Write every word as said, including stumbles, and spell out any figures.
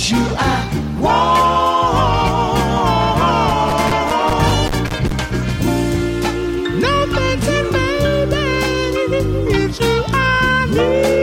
It's you I want. No thanks, baby. It's you I need.